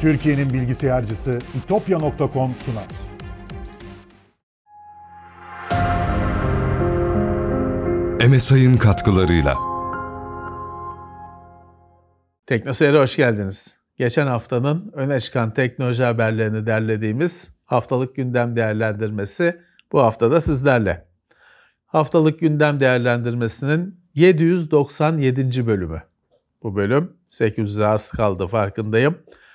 Türkiye'nin bilgisayarcısı itopya.com sunar. MSI'ın katkılarıyla. Teknoseyir'e hoş geldiniz. Geçen haftanın öne çıkan teknoloji haberlerini derlediğimiz haftalık gündem değerlendirmesi bu hafta da sizlerle. Haftalık gündem değerlendirmesinin 797. bölümü. Bu bölüm 800'e az kaldı farkındayım.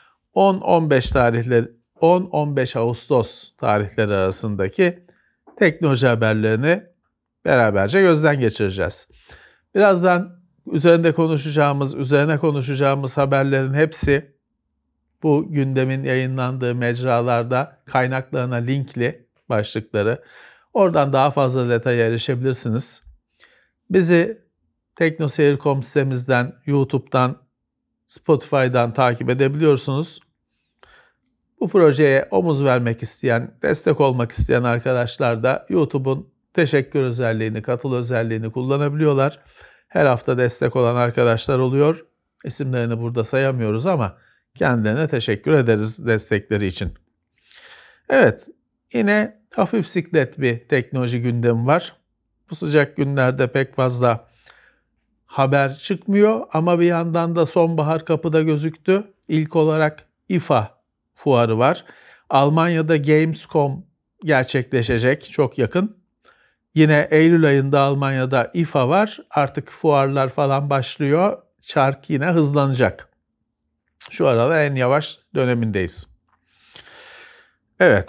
10-15 Ağustos tarihleri arasındaki teknoloji haberlerini beraberce gözden geçireceğiz. Birazdan üzerine konuşacağımız haberlerin hepsi bu gündemin yayınlandığı mecralarda kaynaklarına linkli başlıkları. Oradan daha fazla detaya erişebilirsiniz. Bizi teknoseyir.com sitemizden, YouTube'dan, Spotify'dan takip edebiliyorsunuz. Bu projeye omuz vermek isteyen, destek olmak isteyen arkadaşlar da YouTube'un teşekkür özelliğini, katıl özelliğini kullanabiliyorlar. Her hafta destek olan arkadaşlar oluyor. İsimlerini burada sayamıyoruz ama kendilerine teşekkür ederiz destekleri için. Evet, yine hafif siklet bir teknoloji gündemi var. Bu sıcak günlerde pek fazla haber çıkmıyor ama bir yandan da sonbahar kapıda gözüktü. İlk olarak IFA fuarı var. Almanya'da Gamescom gerçekleşecek çok yakın. Yine Eylül ayında Almanya'da IFA var. Artık fuarlar falan başlıyor. Çark yine hızlanacak. Şu arada en yavaş dönemindeyiz. Evet.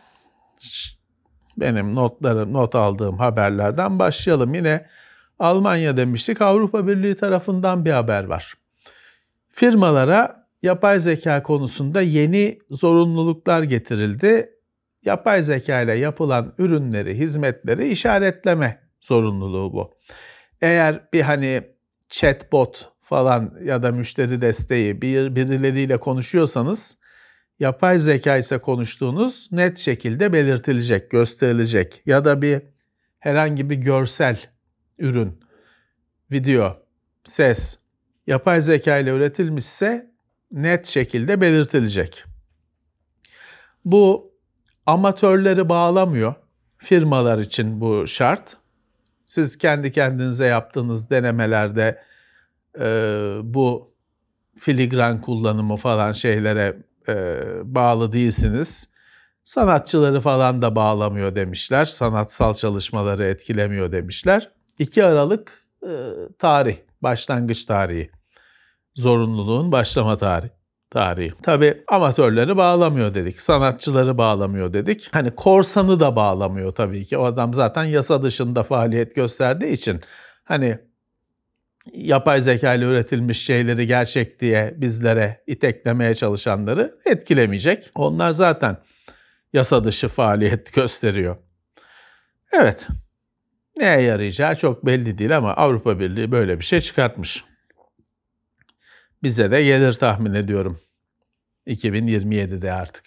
Benim not aldığım haberlerden başlayalım. Yine Almanya demiştik. Avrupa Birliği tarafından bir haber var. Firmalara yapay zeka konusunda yeni zorunluluklar getirildi. Yapay zeka ile yapılan ürünleri, hizmetleri işaretleme zorunluluğu bu. Eğer bir chatbot falan ya da müşteri desteği birileriyle konuşuyorsanız yapay zeka ise konuştuğunuz net şekilde belirtilecek, gösterilecek ya da herhangi bir görsel ürün, video, ses yapay zeka ile üretilmişse net şekilde belirtilecek. Bu amatörleri bağlamıyor. Firmalar için bu şart. Siz kendi kendinize yaptığınız denemelerde bu filigran kullanımı falan şeylere bağlı değilsiniz. Sanatçıları falan da bağlamıyor demişler. Sanatsal çalışmaları etkilemiyor demişler. 2 Aralık başlangıç tarihi. Zorunluluğun başlama tarihi. Tabii amatörleri bağlamıyor dedik, sanatçıları bağlamıyor dedik. Korsanı da bağlamıyor tabii ki. O adam zaten yasa dışında faaliyet gösterdiği için yapay zeka ile üretilmiş şeyleri gerçek diye bizlere iteklemeye çalışanları etkilemeyecek. Onlar zaten yasa dışı faaliyet gösteriyor. Evet, neye yarayacağı çok belli değil ama Avrupa Birliği böyle bir şey çıkartmış. Bize de gelir tahmin ediyorum. 2027'de artık.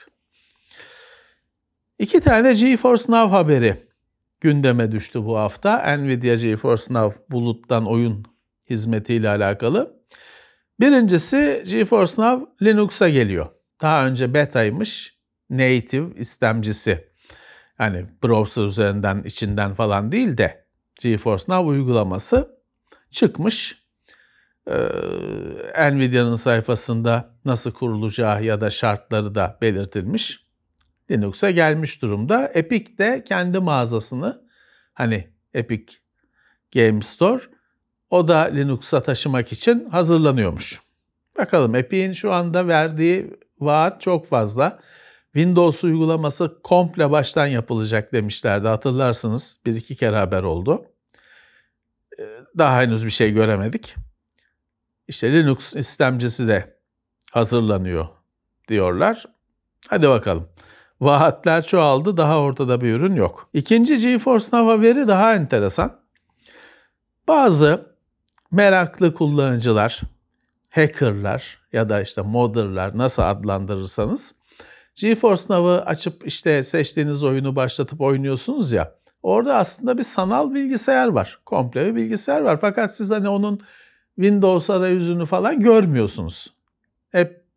2 tane GeForce Now haberi gündeme düştü bu hafta. Nvidia GeForce Now buluttan oyun hizmetiyle alakalı. Birincisi GeForce Now Linux'a geliyor. Daha önce beta'ymış, native istemcisi. Browser üzerinden, içinden falan değil de GeForce Now uygulaması çıkmış. Nvidia'nın sayfasında nasıl kurulacağı ya da şartları da belirtilmiş. Linux'a gelmiş durumda. Epic de kendi mağazasını, Epic Game Store, o da Linux'a taşımak için hazırlanıyormuş. Bakalım, Epic'in şu anda verdiği vaat çok fazla. Windows uygulaması komple baştan yapılacak demişlerdi. Hatırlarsınız, 1-2 kere haber oldu. Daha henüz bir şey göremedik. İşte Linux istemcisi de hazırlanıyor diyorlar. Hadi bakalım. Vaatler çoğaldı, daha ortada bir ürün yok. İkinci GeForce Now haberi daha enteresan. Bazı meraklı kullanıcılar, hackerlar ya da modderlar, nasıl adlandırırsanız, GeForce Now'ı açıp seçtiğiniz oyunu başlatıp oynuyorsunuz ya, orada aslında bir sanal bilgisayar var. Komple bir bilgisayar var. Fakat siz onun Windows arayüzünü falan görmüyorsunuz. Hep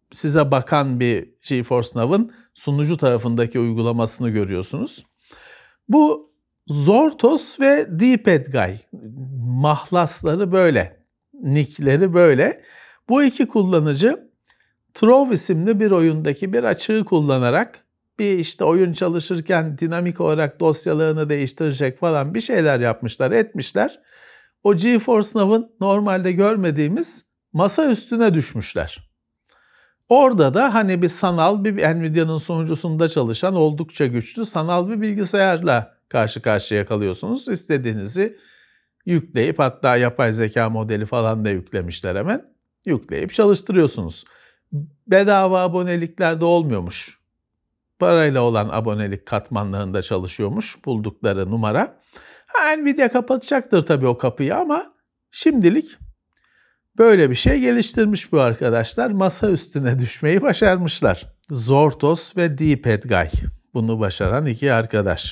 size bakan bir GeForce Now'ın sunucu tarafındaki uygulamasını görüyorsunuz. Bu Zortos ve D-Pad mahlasları böyle, nickleri böyle. Bu iki kullanıcı Trove isimli bir oyundaki bir açığı kullanarak bir işte oyun çalışırken dinamik olarak dosyalarını değiştirecek falan bir şeyler yapmışlar, etmişler. O GeForce Now'ın normalde görmediğimiz masa üstüne düşmüşler. Orada da hani bir sanal, bir Nvidia'nın sunucusunda çalışan oldukça güçlü sanal bir bilgisayarla karşı karşıya kalıyorsunuz. İstediğinizi yükleyip, hatta yapay zeka modeli falan da yüklemişler hemen. Yükleyip çalıştırıyorsunuz. Bedava aboneliklerde olmuyormuş. Parayla olan abonelik katmanlarında çalışıyormuş buldukları numara. Nvidia kapatacaktır tabii o kapıyı ama şimdilik böyle bir şey geliştirmiş bu arkadaşlar. Masa üstüne düşmeyi başarmışlar. Zortos ve D-Pad bunu başaran iki arkadaş.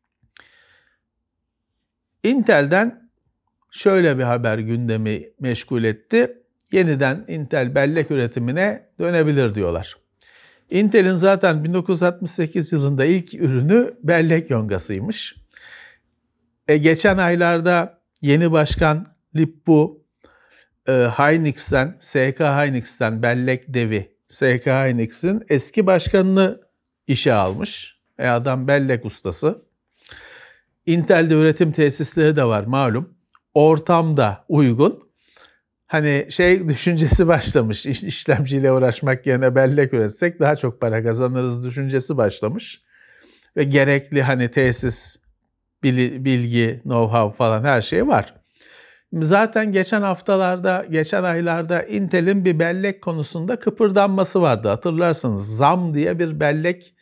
Intel'den şöyle bir haber gündemi meşgul etti. Yeniden Intel bellek üretimine dönebilir diyorlar. Intel'in zaten 1968 yılında ilk ürünü bellek yongasıymış. Geçen aylarda yeni başkan Lip-Bu Hynix'ten, SK Hynix'ten bellek devi SK Hynix'in eski başkanını işe almış. Adam bellek ustası. Intel'de üretim tesisleri de var malum. Ortam da uygun. Hani düşüncesi başlamış. İşlemciyle uğraşmak yerine bellek üretsek daha çok para kazanırız düşüncesi başlamış. Ve gerekli hani tesis, bilgi, know-how falan her şey var. Zaten geçen aylarda Intel'in bir bellek konusunda kıpırdanması vardı. Hatırlarsanız ZAM diye bir bellek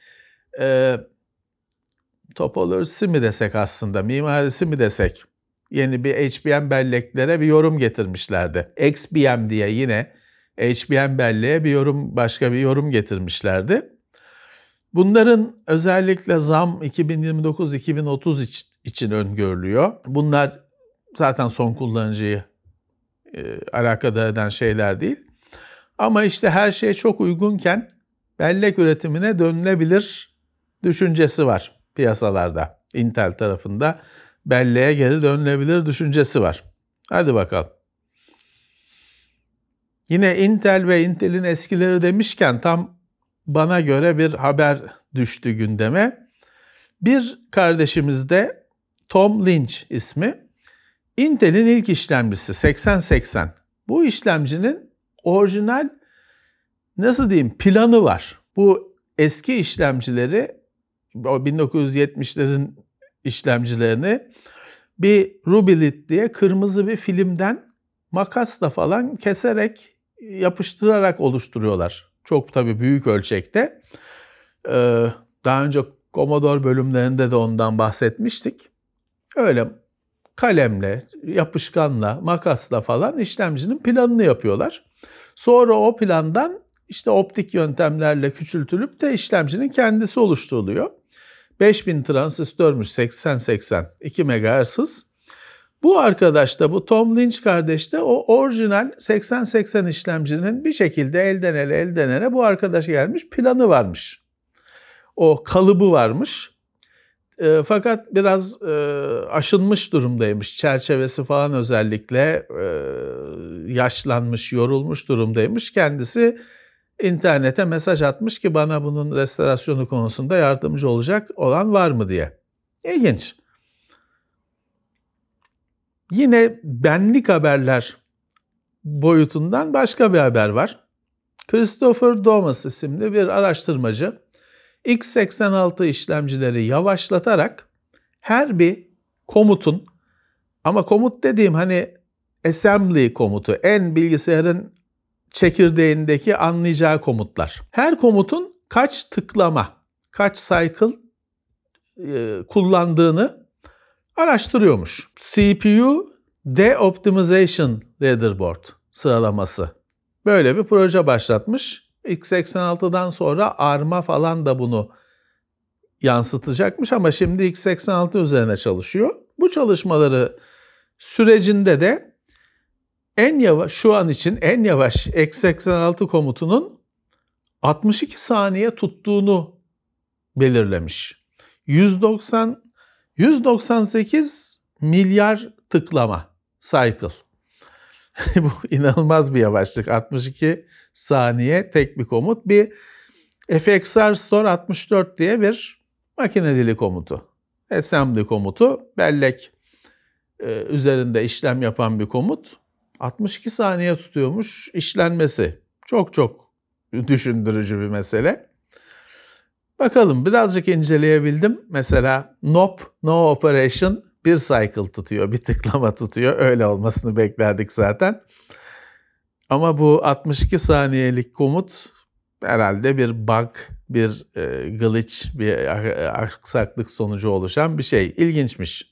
topolojisi mi desek aslında, mimarisi mi desek, yeni bir HBM belleklere bir yorum getirmişlerdi. XBM diye yine HBM belleğe başka bir yorum getirmişlerdi. Bunların özellikle ZAM 2029-2030 için öngörülüyor. Bunlar zaten son kullanıcıyı alakadar eden şeyler değil. Ama işte her şey çok uygunken bellek üretimine dönülebilir düşüncesi var piyasalarda. Intel tarafında belleğe geri dönülebilir düşüncesi var. Hadi bakalım. Yine Intel ve Intel'in eskileri demişken tam bana göre bir haber düştü gündeme. Bir kardeşimiz de Tom Lynch ismi. Intel'in ilk işlemcisi 8080. Bu işlemcinin orijinal planı var. Bu eski işlemcileri, o 1970'lerin işlemcilerini bir Rubylit diye kırmızı bir filmden makasla falan keserek, yapıştırarak oluşturuyorlar. Çok tabii büyük ölçekte. Daha önce Commodore bölümlerinde de ondan bahsetmiştik. Öyle kalemle, yapışkanla, makasla falan işlemcinin planını yapıyorlar. Sonra o plandan işte optik yöntemlerle küçültülüp de işlemcinin kendisi oluşturuluyor. 5000 transistörmüş 8080, 2 MHz hız. Bu arkadaş da, bu Tom Lynch kardeş de o orijinal 8080 işlemcinin bir şekilde elden ele bu arkadaş gelmiş, planı varmış. O kalıbı varmış. Fakat biraz aşınmış durumdaymış. Çerçevesi falan özellikle yaşlanmış, yorulmuş durumdaymış. Kendisi internete mesaj atmış ki bana bunun restorasyonu konusunda yardımcı olacak olan var mı diye. İlginç. Yine benlik haberler boyutundan başka bir haber var. Christopher Domas isimli bir araştırmacı x86 işlemcileri yavaşlatarak her bir komutun, ama komut dediğim hani assembly komutu, en bilgisayarın çekirdeğindeki anlayacağı komutlar. Her komutun kaç tıklama, kaç cycle kullandığını araştırıyormuş. CPU De-Optimization Leaderboard sıralaması. Böyle bir proje başlatmış. x86'dan sonra ARM'a falan da bunu yansıtacakmış ama şimdi x86 üzerine çalışıyor. Bu çalışmaları sürecinde de şu an için en yavaş x86 komutunun 62 saniye tuttuğunu belirlemiş. 198 milyar tıklama cycle. Bu inanılmaz bir yavaşlık. 62 saniye tek bir komut. Bir FXR Store 64 diye bir makine dili komutu. Assembly komutu. Bellek üzerinde işlem yapan bir komut. 62 saniye tutuyormuş işlenmesi. Çok çok düşündürücü bir mesele. Bakalım birazcık inceleyebildim. Mesela no operation 1 cycle tutuyor, bir tıklama tutuyor. Öyle olmasını beklerdik zaten. Ama bu 62 saniyelik komut herhalde bir bug, bir glitch, bir aksaklık sonucu oluşan bir şey. İlginçmiş.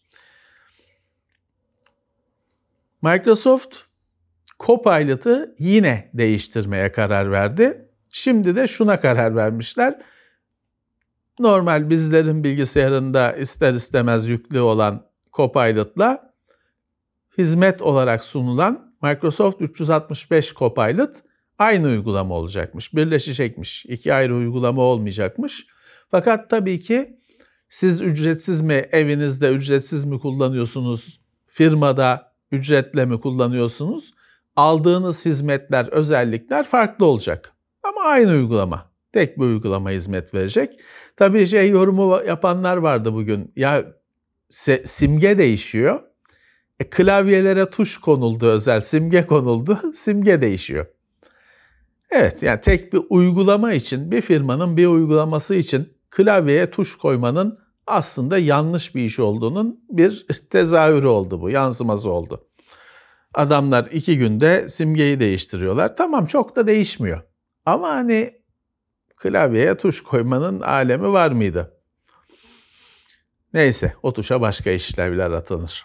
Microsoft Copilot'ı yine değiştirmeye karar verdi. Şimdi de şuna karar vermişler. Normal bizlerin bilgisayarında ister istemez yüklü olan Copilot'la hizmet olarak sunulan Microsoft 365 Copilot aynı uygulama olacakmış. Birleşecekmiş. İki ayrı uygulama olmayacakmış. Fakat tabii ki siz ücretsiz mi, evinizde ücretsiz mi kullanıyorsunuz, firmada ücretle mi kullanıyorsunuz? Aldığınız hizmetler, özellikler farklı olacak. Ama aynı uygulama. Tek bir uygulama hizmet verecek. Tabii yorumu yapanlar vardı bugün. Ya simge değişiyor. Klavyelere tuş konuldu, özel simge konuldu. Simge değişiyor. Evet, yani tek bir uygulama için, bir firmanın bir uygulaması için klavyeye tuş koymanın aslında yanlış bir iş olduğunun bir tezahürü oldu bu, yansıması oldu. Adamlar 2 günde simgeyi değiştiriyorlar. Tamam, çok da değişmiyor. Ama hani klavyeye tuş koymanın alemi var mıydı? Neyse, o tuşa başka işlevler atanır.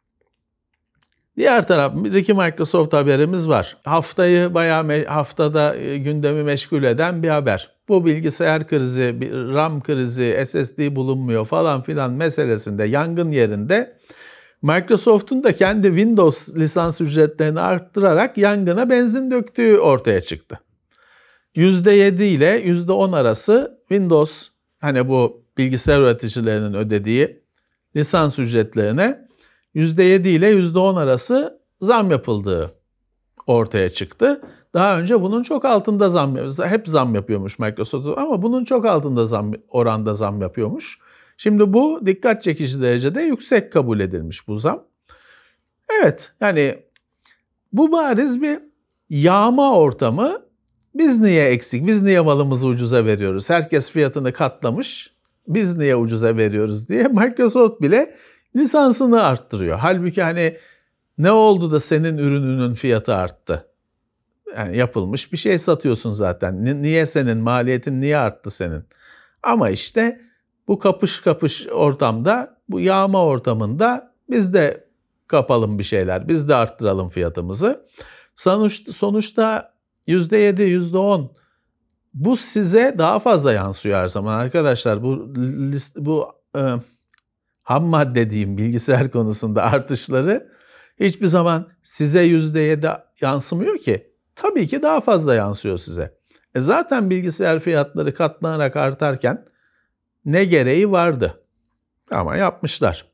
Diğer taraftaki Microsoft haberimiz var. Haftada gündemi meşgul eden bir haber. Bu bilgisayar krizi, RAM krizi, SSD bulunmuyor falan filan meselesinde, yangın yerinde Microsoft'un da kendi Windows lisans ücretlerini arttırarak yangına benzin döktüğü ortaya çıktı. %7 ile %10 arası Windows, hani bu bilgisayar üreticilerinin ödediği lisans ücretlerine %7 ile %10 arası zam yapıldığı ortaya çıktı. Daha önce bunun çok altında hep zam yapıyormuş Microsoft ama bunun çok altında oranda zam yapıyormuş. Şimdi bu dikkat çekici derecede yüksek kabul edilmiş bu zam. Evet, yani bu bariz bir yağma ortamı. Biz niye eksik, biz niye malımızı ucuza veriyoruz? Herkes fiyatını katlamış, biz niye ucuza veriyoruz diye Microsoft bile lisansını arttırıyor. Halbuki hani ne oldu da senin ürününün fiyatı arttı? Yani yapılmış bir şey satıyorsun zaten. Niye senin maliyetin niye arttı senin? Ama işte bu kapış kapış ortamda, bu yağma ortamında biz de kapalım bir şeyler, biz de arttıralım fiyatımızı. Sonuçta %7, %10 bu size daha fazla yansıyor her zaman arkadaşlar. Bu ham madde diyeyim bilgisayar konusunda artışları hiçbir zaman size %7 yansımıyor ki. Tabii ki daha fazla yansıyor size. Zaten bilgisayar fiyatları katlanarak artarken ne gereği vardı? Ama yapmışlar.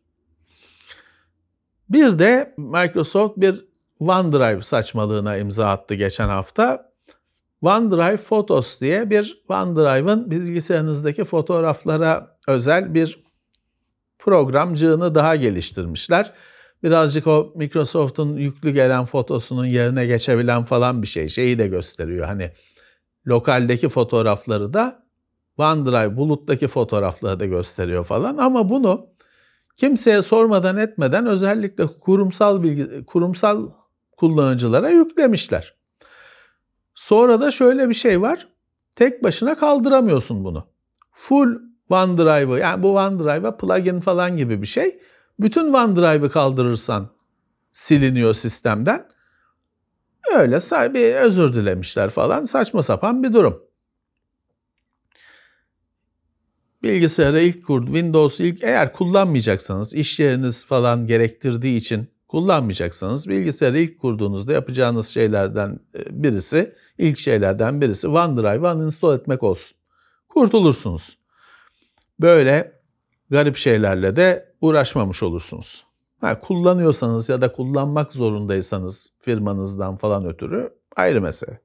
Bir de Microsoft bir OneDrive saçmalığına imza attı geçen hafta. OneDrive Photos diye bir OneDrive'ın bilgisayarınızdaki fotoğraflara özel bir programcığını daha geliştirmişler. Birazcık o Microsoft'un yüklü gelen fotosunun yerine geçebilen falan bir şey. Şeyi de gösteriyor. Hani lokaldeki fotoğrafları da OneDrive buluttaki fotoğrafları da gösteriyor falan. Ama bunu kimseye sormadan etmeden özellikle kurumsal kullanıcılara yüklemişler. Sonra da şöyle bir şey var. Tek başına kaldıramıyorsun bunu. Full OneDrive'ı, yani bu OneDrive'a plugin falan gibi bir şey. Bütün OneDrive'ı kaldırırsan siliniyor sistemden. Öyle bir özür dilemişler falan. Saçma sapan bir durum. Bilgisayarı Windows'u eğer kullanmayacaksanız, iş yeriniz falan gerektirdiği için Kullanmayacaksanız bilgisayarı ilk kurduğunuzda yapacağınız ilk şeylerden birisi OneDrive'ı uninstall etmek olsun. Kurtulursunuz. Böyle garip şeylerle de uğraşmamış olursunuz. Kullanıyorsanız ya da kullanmak zorundaysanız firmanızdan falan ötürü ayrı mesele.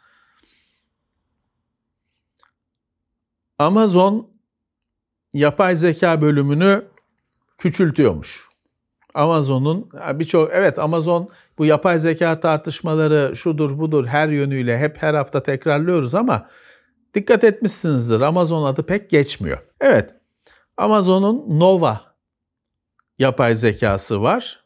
Amazon yapay zeka bölümünü küçültüyormuş. Amazon bu yapay zeka tartışmaları şudur budur her yönüyle hep her hafta tekrarlıyoruz ama dikkat etmişsinizdir, Amazon adı pek geçmiyor. Evet, Amazon'un Nova yapay zekası var.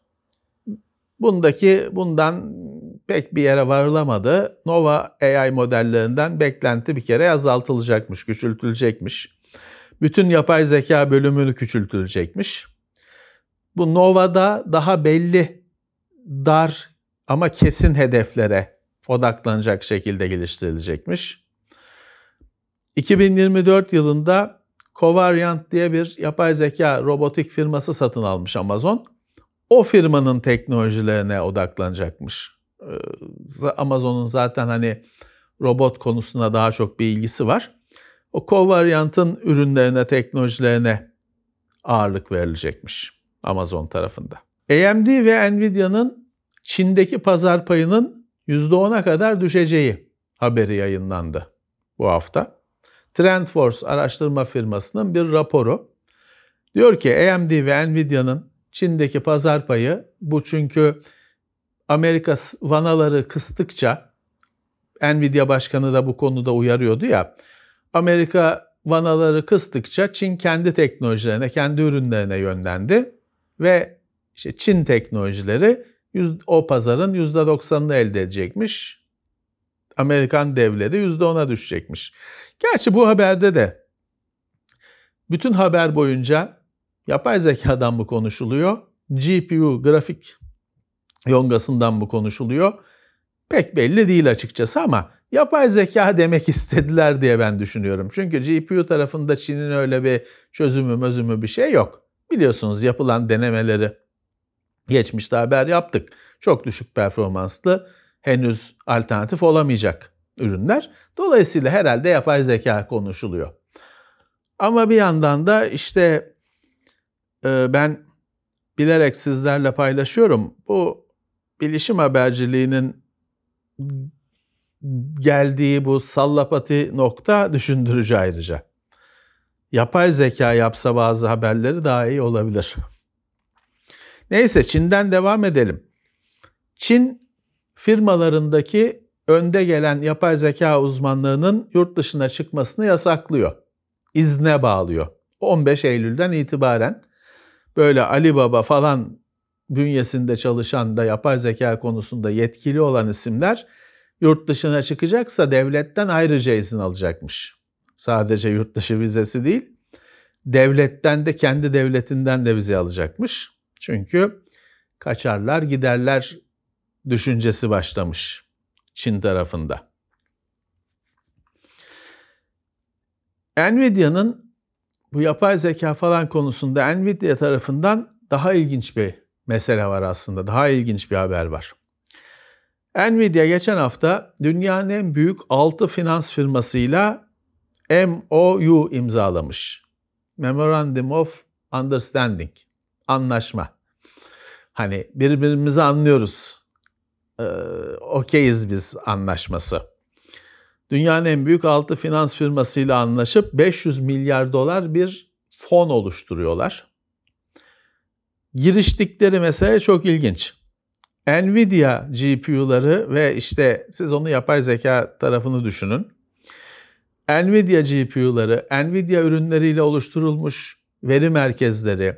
Bundan pek bir yere varılamadı. Nova AI modellerinden beklenti bir kere azaltılacakmış, küçültülecekmiş. Bütün yapay zeka bölümünü küçültülecekmiş. Bu Nova'da daha belli, dar ama kesin hedeflere odaklanacak şekilde geliştirilecekmiş. 2024 yılında Covariant diye bir yapay zeka robotik firması satın almış Amazon. O firmanın teknolojilerine odaklanacakmış. Amazon'un zaten robot konusuna daha çok bir ilgisi var. O Covariant'ın ürünlerine, teknolojilerine ağırlık verilecekmiş Amazon tarafında. AMD ve Nvidia'nın Çin'deki pazar payının %10'a kadar düşeceği haberi yayınlandı bu hafta. TrendForce araştırma firmasının bir raporu. Diyor ki AMD ve Nvidia'nın Çin'deki pazar payı, bu çünkü Amerika vanaları kıstıkça, Nvidia başkanı da bu konuda uyarıyordu ya, Amerika vanaları kıstıkça Çin kendi teknolojilerine, kendi ürünlerine yönlendi ve Çin teknolojileri o pazarın %90'ını elde edecekmiş. Amerikan devleri %10'a düşecekmiş. Gerçi bu haberde de bütün haber boyunca yapay zekadan mı konuşuluyor, GPU, grafik yongasından mı konuşuluyor? Pek belli değil açıkçası ama yapay zeka demek istediler diye ben düşünüyorum. Çünkü GPU tarafında Çin'in öyle bir çözümü bir şey yok. Biliyorsunuz yapılan denemeleri geçmişte haber yaptık. Çok düşük performanslı, henüz alternatif olamayacak ürünler. Dolayısıyla herhalde yapay zeka konuşuluyor. Ama bir yandan da ben bilerek sizlerle paylaşıyorum. Bu bilişim haberciliğinin geldiği bu sallapati nokta düşündürücü ayrıca. Yapay zeka yapsa bazı haberleri daha iyi olabilir. Neyse, Çin'den devam edelim. Çin firmalarındaki önde gelen yapay zeka uzmanlarının yurt dışına çıkmasını yasaklıyor. İzne bağlıyor. 15 Eylül'den itibaren böyle Alibaba falan bünyesinde çalışan da yapay zeka konusunda yetkili olan isimler yurt dışına çıkacaksa devletten ayrıca izin alacakmış. Sadece yurt dışı vizesi değil, devletten de, kendi devletinden de vize alacakmış. Çünkü kaçarlar giderler düşüncesi başlamış Çin tarafında. Nvidia'nın bu yapay zeka falan konusunda Nvidia tarafından daha ilginç bir mesele var aslında. Daha ilginç bir haber var. Nvidia geçen hafta dünyanın en büyük 6 finans firmasıyla MOU imzalamış. Memorandum of Understanding. Anlaşma. Birbirimizi anlıyoruz. Okeyiz biz anlaşması. Dünyanın en büyük 6 finans firmasıyla anlaşıp 500 milyar dolar bir fon oluşturuyorlar. Giriştikleri mesele çok ilginç. Nvidia GPU'ları ve siz onu yapay zeka tarafını düşünün. Nvidia GPU'ları, Nvidia ürünleriyle oluşturulmuş veri merkezleri,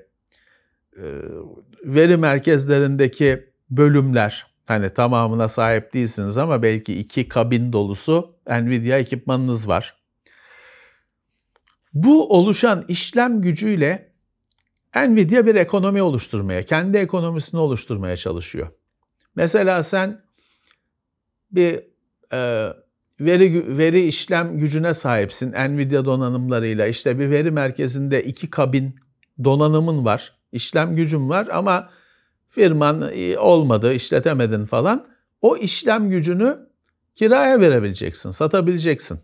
veri merkezlerindeki bölümler, tamamına sahip değilsiniz ama belki 2 kabin dolusu Nvidia ekipmanınız var. Bu oluşan işlem gücüyle Nvidia bir ekonomi oluşturmaya, kendi ekonomisini oluşturmaya çalışıyor. Mesela sen bir veri işlem gücüne sahipsin Nvidia donanımlarıyla. Bir veri merkezinde 2 kabin donanımın var, işlem gücün var ama firman olmadı, işletemedin falan. O işlem gücünü kiraya verebileceksin, satabileceksin.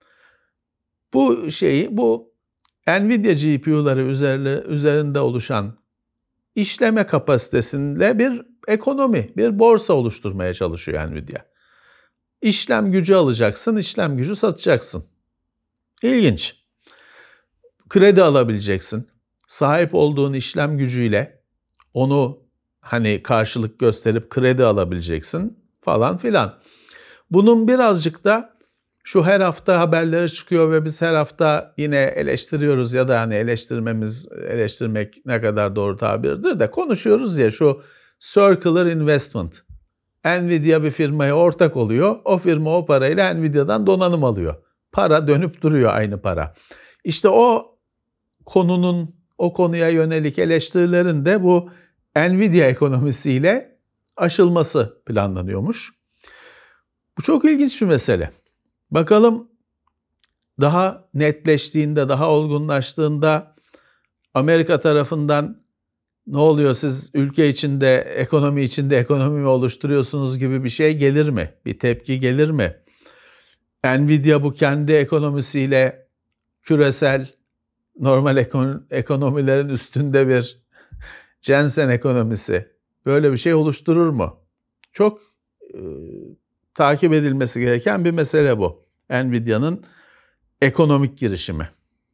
Bu Nvidia GPU'ları üzerinde oluşan işleme kapasitesinde bir ekonomi, bir borsa oluşturmaya çalışıyor Nvidia. İşlem gücü alacaksın, işlem gücü satacaksın. İlginç. Kredi alabileceksin. Sahip olduğun işlem gücüyle onu karşılık gösterip kredi alabileceksin falan filan. Bunun birazcık da şu her hafta haberleri çıkıyor ve biz her hafta yine eleştiriyoruz ya da eleştirmek ne kadar doğru tabirdir de konuşuyoruz ya, şu circular investment. Nvidia bir firmaya ortak oluyor. O firma o parayla Nvidia'dan donanım alıyor. Para dönüp duruyor, aynı para. İşte o konuya yönelik eleştirilerin de bu Nvidia ekonomisiyle aşılması planlanıyormuş. Bu çok ilginç bir mesele. Bakalım daha netleştiğinde, daha olgunlaştığında Amerika tarafından ne oluyor, siz ülke içinde, ekonomi mi oluşturuyorsunuz gibi bir şey gelir mi? Bir tepki gelir mi? Nvidia bu kendi ekonomisiyle küresel normal ekonomilerin üstünde bir Jensen ekonomisi, böyle bir şey oluşturur mu? Çok takip edilmesi gereken bir mesele bu. Nvidia'nın ekonomik girişimi.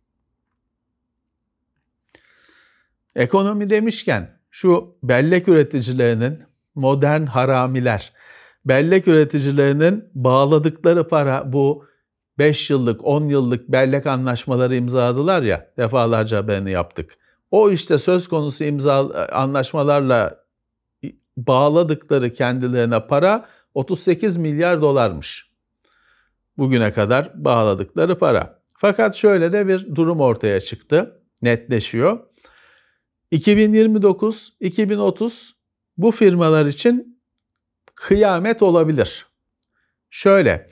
Ekonomi demişken şu bellek üreticilerinin, modern haramiler, bellek üreticilerinin bağladıkları para, bu 5 yıllık, 10 yıllık bellek anlaşmaları imzaladılar ya, defalarca haberini yaptık. O işte söz konusu anlaşmalarla bağladıkları kendilerine para 38 milyar dolarmış. Bugüne kadar bağladıkları para. Fakat şöyle de bir durum ortaya çıktı, netleşiyor. 2029-2030 bu firmalar için kıyamet olabilir. Şöyle,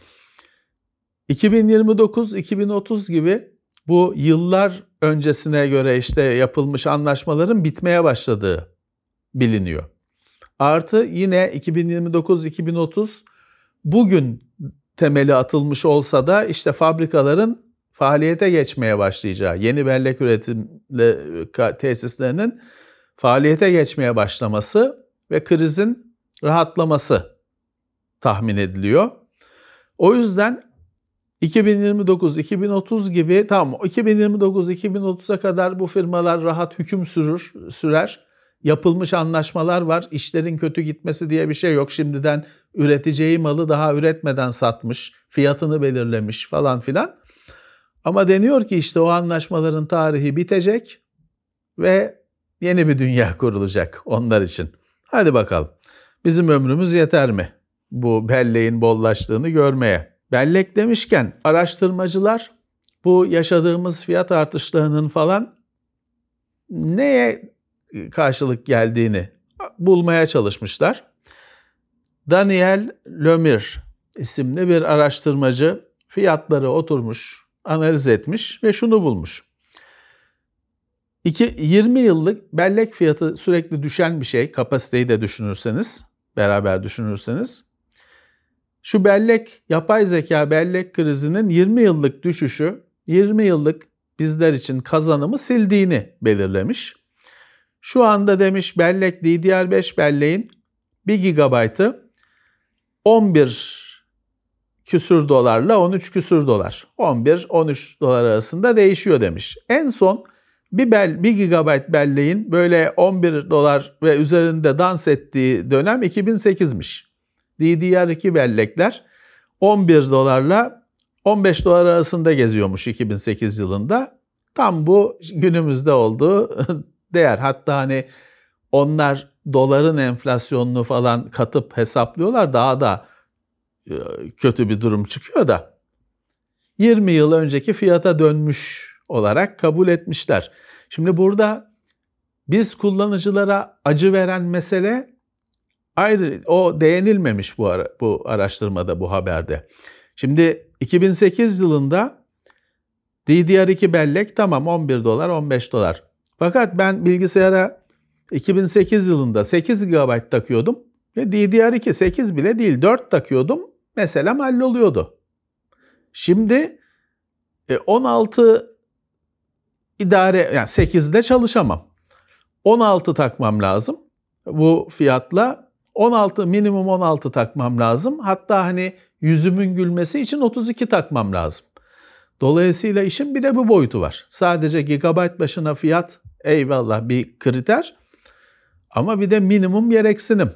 2029-2030 gibi bu yıllar öncesine göre işte yapılmış anlaşmaların bitmeye başladığı biliniyor. Artı yine 2029-2030 bugün temeli atılmış olsa da işte fabrikaların faaliyete geçmeye başlayacağı, yeni bellek üretim tesislerinin faaliyete geçmeye başlaması ve krizin rahatlaması tahmin ediliyor. O yüzden 2029-2030 gibi, tamam, 2029-2030'a kadar bu firmalar rahat hüküm sürer. Yapılmış anlaşmalar var. İşlerin kötü gitmesi diye bir şey yok. Şimdiden üreteceği malı daha üretmeden satmış, fiyatını belirlemiş falan filan. Ama deniyor ki işte o anlaşmaların tarihi bitecek ve yeni bir dünya kurulacak onlar için. Hadi bakalım. Bizim ömrümüz yeter mi bu belleğin bollaştığını görmeye? Bellek demişken araştırmacılar bu yaşadığımız fiyat artışlarının falan neye karşılık geldiğini bulmaya çalışmışlar. Daniel Lemire isimli bir araştırmacı fiyatları oturmuş, analiz etmiş ve şunu bulmuş. 20 yıllık bellek fiyatı sürekli düşen bir şey, kapasiteyi de beraber düşünürseniz. Şu yapay zeka bellek krizinin 20 yıllık düşüşü, 20 yıllık bizler için kazanımı sildiğini belirlemiş. Şu anda demiş DDR5 belleğin 1 GB'ı 11 küsür dolarla 13 küsür dolar. 11-13 dolar arasında değişiyor demiş. En son 1 GB belleğin böyle 11 dolar ve üzerinde dans ettiği dönem 2008'miş. DDR2 bellekler 11 dolarla 15 dolar arasında geziyormuş 2008 yılında. Tam bu günümüzde olduğu değer. Hatta onlar doların enflasyonunu falan katıp hesaplıyorlar, daha da kötü bir durum çıkıyor da 20 yıl önceki fiyata dönmüş olarak kabul etmişler. Şimdi burada biz kullanıcılara acı veren mesele ayrı, o değinilmemiş bu araştırmada, bu haberde. Şimdi 2008 yılında DDR2 bellek tamam 11 dolar, 15 dolar. Fakat ben bilgisayara 2008 yılında 8 GB takıyordum ve DDR2 8 bile değil 4 takıyordum. Meselem halloluyordu. Şimdi 16 idare, yani 8'de çalışamam. 16 takmam lazım. Bu fiyatla 16, minimum 16 takmam lazım. Hatta hani yüzümün gülmesi için 32 takmam lazım. Dolayısıyla işin bir de bu boyutu var. Sadece gigabayt başına fiyat eyvallah bir kriter ama bir de minimum gereksinim.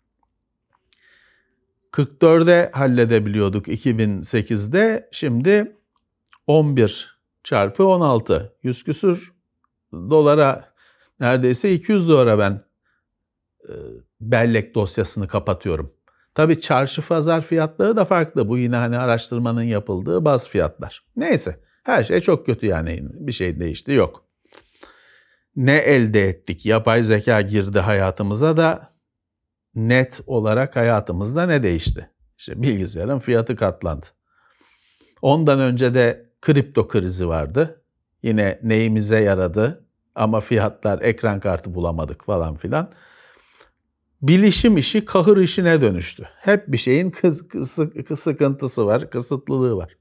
44'e halledebiliyorduk 2008'de. Şimdi 11 çarpı 16. 100 küsür dolara, neredeyse 200 dolara ben bellek dosyasını kapatıyorum. Tabii çarşı pazar fiyatları da farklı. Bu yine hani araştırmanın yapıldığı baz fiyatlar. Neyse, her şey çok kötü yani. Bir şey değişti yok. Ne elde ettik? Yapay zeka girdi hayatımıza da net olarak hayatımızda ne değişti? İşte bilgisayarın fiyatı katlandı. Ondan önce de kripto krizi vardı. Yine neyimize yaradı ama fiyatlar, ekran kartı bulamadık falan filan. Bilişim işi kahır işine dönüştü. Hep bir şeyin sıkıntısı var, kısıtlılığı var.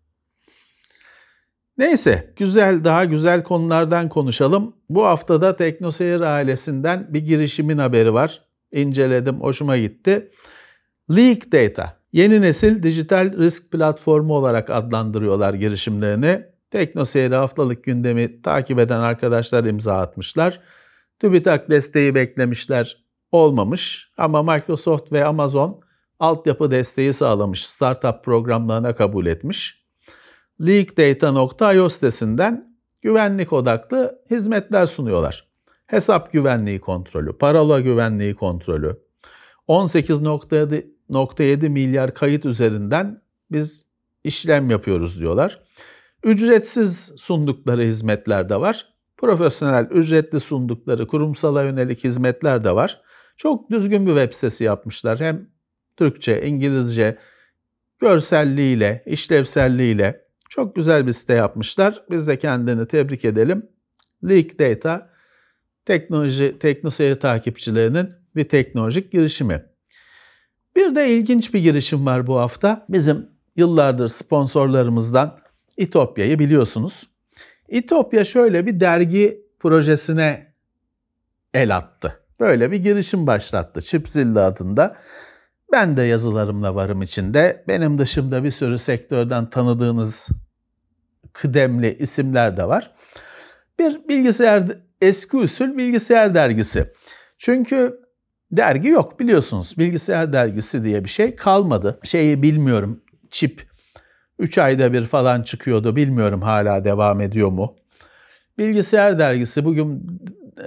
Neyse, daha güzel konulardan konuşalım. Bu haftada TeknoSeyir ailesinden bir girişimin haberi var. İnceledim, hoşuma gitti. Leak Data, yeni nesil dijital risk platformu olarak adlandırıyorlar girişimlerini. TeknoSeyir haftalık gündemi takip eden arkadaşlar imza atmışlar. TÜBİTAK desteği beklemişler, olmamış ama Microsoft ve Amazon altyapı desteği sağlamış, startup programlarına kabul etmiş. Leakdata.io sitesinden güvenlik odaklı hizmetler sunuyorlar. Hesap güvenliği kontrolü, parola güvenliği kontrolü, 18.7 milyar kayıt üzerinden biz işlem yapıyoruz diyorlar. Ücretsiz sundukları hizmetler de var. Profesyonel, ücretli sundukları kurumsala yönelik hizmetler de var. Çok düzgün bir web sitesi yapmışlar. Hem Türkçe, İngilizce, görselliğiyle, işlevselliğiyle çok güzel bir site yapmışlar. Biz de kendini tebrik edelim. Leak Data, TeknoSeyir takipçilerinin bir teknolojik girişimi. Bir de ilginç bir girişim var bu hafta. Bizim yıllardır sponsorlarımızdan İtopya'yı biliyorsunuz. İtopya şöyle bir dergi projesine el attı. Böyle bir girişim başlattı Chipzilla adında. Ben de yazılarımla varım içinde. Benim dışımda bir sürü sektörden tanıdığınız kıdemli isimler de var. Bir eski usul bilgisayar dergisi. Çünkü dergi yok biliyorsunuz. Bilgisayar dergisi diye bir şey kalmadı. Bilmiyorum, Çip 3 ayda bir falan çıkıyordu. Bilmiyorum hala devam ediyor mu? Bilgisayar dergisi bugün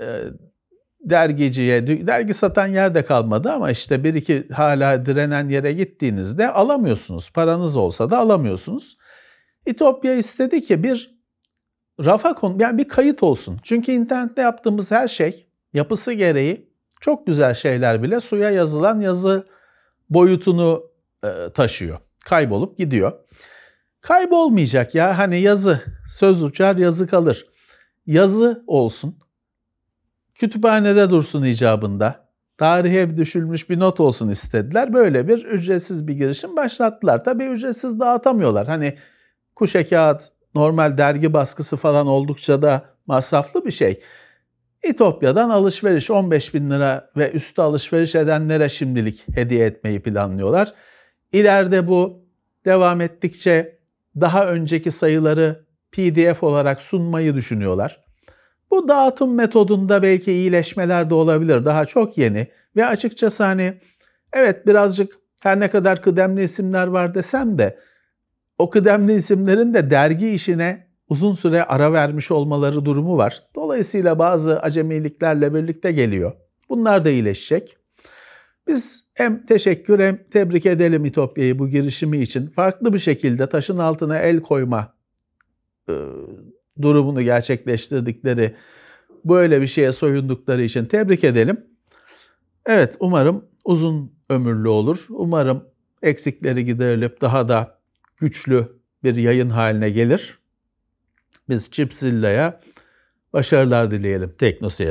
dergi satan yer de kalmadı ama işte bir iki hala direnen yere gittiğinizde alamıyorsunuz. Paranız olsa da alamıyorsunuz. İtopya istedi ki bir rafa yani bir kayıt olsun. Çünkü internette yaptığımız her şey yapısı gereği çok güzel şeyler bile suya yazılan yazı boyutunu taşıyor. Kaybolup gidiyor. Kaybolmayacak ya, hani yazı, söz uçar yazı kalır. Yazı olsun. Kütüphanede dursun icabında. Tarihe düşülmüş bir not olsun istediler. Böyle bir ücretsiz bir girişim başlattılar. Tabii ücretsiz dağıtamıyorlar. Hani kuşe kağıt, normal dergi baskısı falan oldukça da masraflı bir şey. İtopya'dan alışveriş 15.000 lira ve üstü alışveriş edenlere şimdilik hediye etmeyi planlıyorlar. İleride bu devam ettikçe daha önceki sayıları PDF olarak sunmayı düşünüyorlar. Bu dağıtım metodunda belki iyileşmeler de olabilir. Daha çok yeni ve açıkçası hani evet birazcık her ne kadar kıdemli isimler var desem de o kıdemli isimlerin de dergi işine uzun süre ara vermiş olmaları durumu var. Dolayısıyla bazı acemiliklerle birlikte geliyor. Bunlar da iyileşecek. Biz hem teşekkür hem tebrik edelim İtopya'yı bu girişimi için. Farklı bir şekilde taşın altına el koyma durumunu gerçekleştirdikleri, böyle bir şeye soyundukları için tebrik edelim. Evet, umarım uzun ömürlü olur. Umarım eksikleri giderilip daha da güçlü bir yayın haline gelir. Biz Chipzilla'ya başarılar dileyelim TeknoSeyir'den.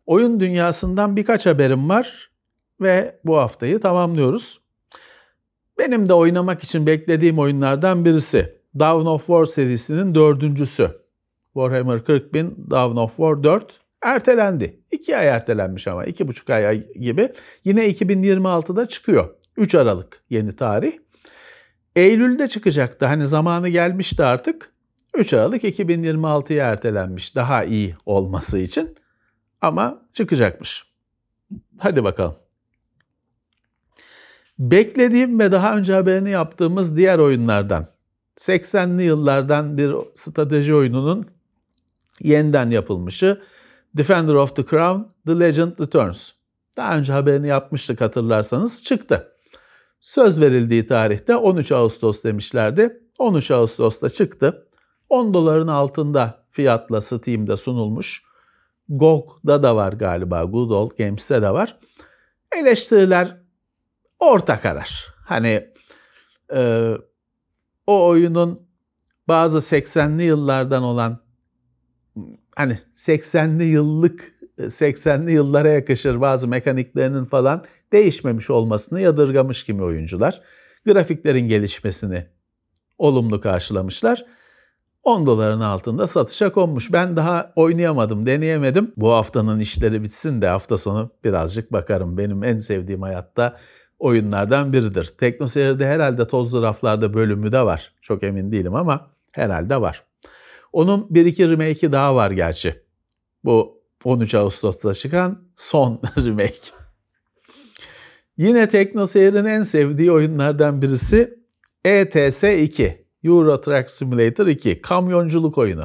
Oyun dünyasından birkaç haberim var ve bu haftayı tamamlıyoruz. Benim de oynamak için beklediğim oyunlardan birisi Dawn of War serisinin 4.'sü. Warhammer 40.000 Dawn of War 4 ertelendi. 2 ay ertelenmiş ama 2,5 ay gibi. Yine 2026'da çıkıyor. 3 Aralık yeni tarih. Eylül'de çıkacaktı. Hani zamanı gelmişti artık. 3 Aralık 2026'ya ertelenmiş daha iyi olması için. Ama çıkacakmış. Hadi bakalım. Beklediğim ve daha önce haberini yaptığımız diğer oyunlardan 80'li yıllardan bir strateji oyununun yeniden yapılmışı Defender of the Crown, The Legend Returns. Daha önce haberini yapmıştık hatırlarsanız çıktı. Söz verildiği tarihte 13 Ağustos demişlerdi. 13 Ağustos'ta çıktı. $10 altında fiyatla Steam'de sunulmuş. GOG'da da var galiba, Good Old Games'te de var. Eleştiriler orta karar. Hani o oyunun bazı 80'li yıllardan olan hani 80'li yıllara yakışır bazı mekaniklerinin falan değişmemiş olmasını yadırgamış kimi oyuncular. Grafiklerin gelişmesini olumlu karşılamışlar. $10 altında satışa konmuş. Ben daha oynayamadım, deneyemedim. Bu haftanın işleri bitsin de hafta sonu birazcık bakarım. Benim en sevdiğim hayatta oyunlardan biridir. TeknoSeyir'de herhalde Tozlu Raflarda bölümü de var. Çok emin değilim ama herhalde var. Onun 1-2 remake'i daha var gerçi. Bu 13 Ağustos'ta çıkan son remake. Yine TeknoSeyir'in en sevdiği oyunlardan birisi ETS 2. Euro Truck Simulator 2. Kamyonculuk oyunu.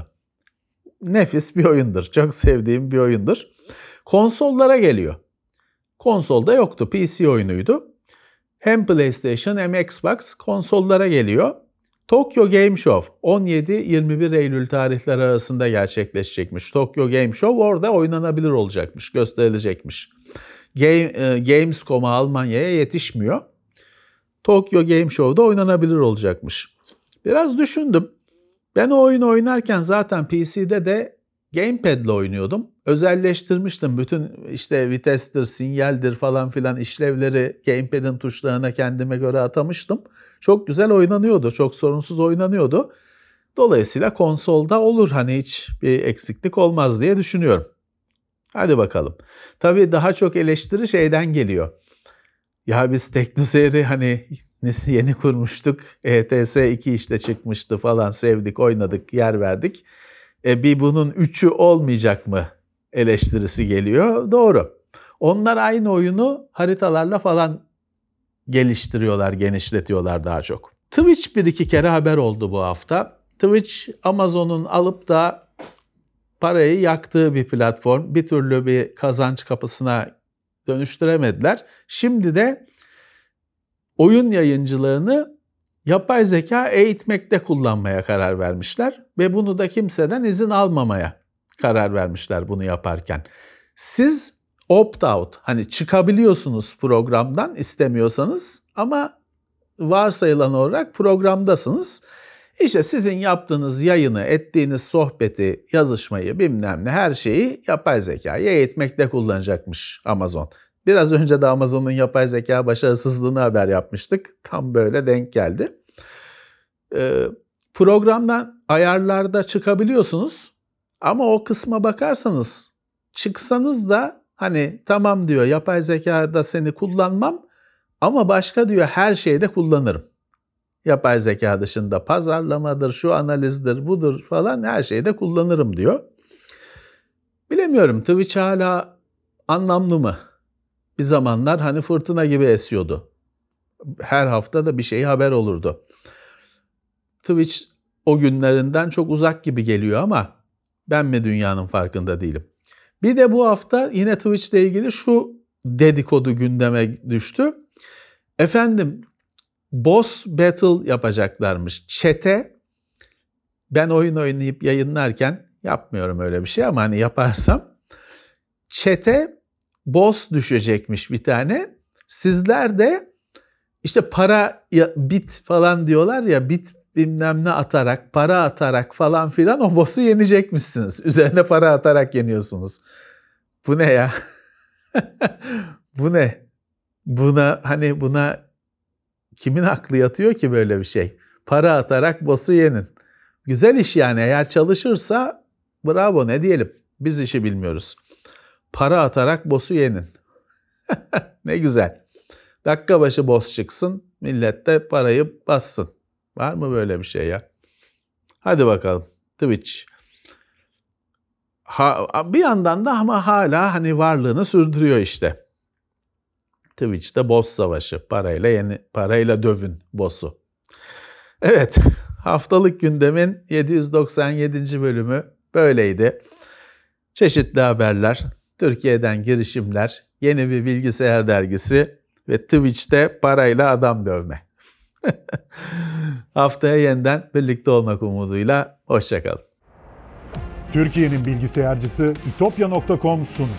Nefis bir oyundur. Çok sevdiğim bir oyundur. Konsollara geliyor. Konsolda yoktu. PC oyunuydu. Hem PlayStation hem Xbox konsollara geliyor. Tokyo Game Show 17-21 Eylül tarihleri arasında gerçekleşecekmiş. Tokyo Game Show orada oynanabilir olacakmış, gösterilecekmiş. Gamescom'a Almanya'ya yetişmiyor. Tokyo Game Show'da oynanabilir olacakmış. Biraz düşündüm. Ben o oyunu oynarken zaten PC'de de Gamepad'le oynuyordum. Özelleştirmiştim. Bütün işte vitestir, sinyaldir falan filan işlevleri Gamepad'in tuşlarına kendime göre atamıştım. Çok güzel oynanıyordu. Çok sorunsuz oynanıyordu. Dolayısıyla konsolda olur. Hani hiç bir eksiklik olmaz diye düşünüyorum. Hadi bakalım. Tabii daha çok eleştiri şeyden geliyor. Ya biz TeknoSeyir'i hani yeni kurmuştuk. ETS 2 işte çıkmıştı falan, sevdik, oynadık, yer verdik. Bir bunun 3'ü olmayacak mı eleştirisi geliyor. Doğru. Onlar aynı oyunu haritalarla falan geliştiriyorlar, genişletiyorlar daha çok. Twitch 1-2 kere haber oldu bu hafta. Twitch, Amazon'un alıp da parayı yaktığı bir platform. Bir türlü bir kazanç kapısına dönüştüremediler. Şimdi de oyun yayıncılığını yapay zeka eğitmekte kullanmaya karar vermişler. Ve bunu da kimseden izin almamaya karar vermişler bunu yaparken. Siz opt-out, hani çıkabiliyorsunuz programdan istemiyorsanız ama varsayılan olarak programdasınız. İşte sizin yaptığınız yayını, ettiğiniz sohbeti, yazışmayı, bilmem ne her şeyi yapay zekaya eğitmekte kullanacakmış Amazon. Biraz önce de Amazon'un yapay zeka başarısızlığını haber yapmıştık. Tam böyle denk geldi. Programdan ayarlarda çıkabiliyorsunuz ama o kısma bakarsanız çıksanız da hani tamam diyor, yapay zekada seni kullanmam ama başka diyor her şeyde kullanırım. Yapay zeka dışında pazarlamadır, şu analizdir, budur falan her şeyde kullanırım diyor. Bilemiyorum, Twitch hala anlamlı mı? Bir zamanlar hani fırtına gibi esiyordu. Her hafta da bir şey haber olurdu. Twitch o günlerinden çok uzak gibi geliyor ama ben mi dünyanın farkında değilim. Bir de bu hafta yine Twitch ile ilgili şu dedikodu gündeme düştü. Efendim, boss battle yapacaklarmış. Chat'e ben oyun oynayıp yayınlarken yapmıyorum öyle bir şey ama hani yaparsam chat'e boss düşecekmiş bir tane. Sizler de işte para, bit falan diyorlar ya, bit bilmem ne atarak, para atarak falan filan o boss'u yenecekmişsiniz. Üzerine para atarak yeniyorsunuz. Bu ne ya? Bu ne? Buna kimin aklı yatıyor ki böyle bir şey? Para atarak boss'u yenin. Güzel iş yani, eğer çalışırsa bravo, ne diyelim. Biz işi bilmiyoruz. Para atarak boss'u yenin. Ne güzel. Dakika başı boss çıksın, millet de parayı bassın. Var mı böyle bir şey ya? Hadi bakalım. Twitch. Bir yandan da ama hala hani varlığını sürdürüyor işte. Twitch'te boss savaşı. Parayla dövün boss'u. Evet, haftalık gündemin 797. bölümü böyleydi. Çeşitli haberler, Türkiye'den girişimler, yeni bir bilgisayar dergisi ve Twitch'te parayla adam dövme. Haftaya yeniden birlikte olmak umuduyla, hoşça kalın. Türkiye'nin bilgisayarcısı itopya.com sundu.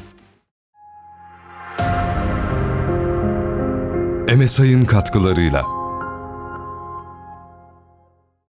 MSI'ın katkılarıyla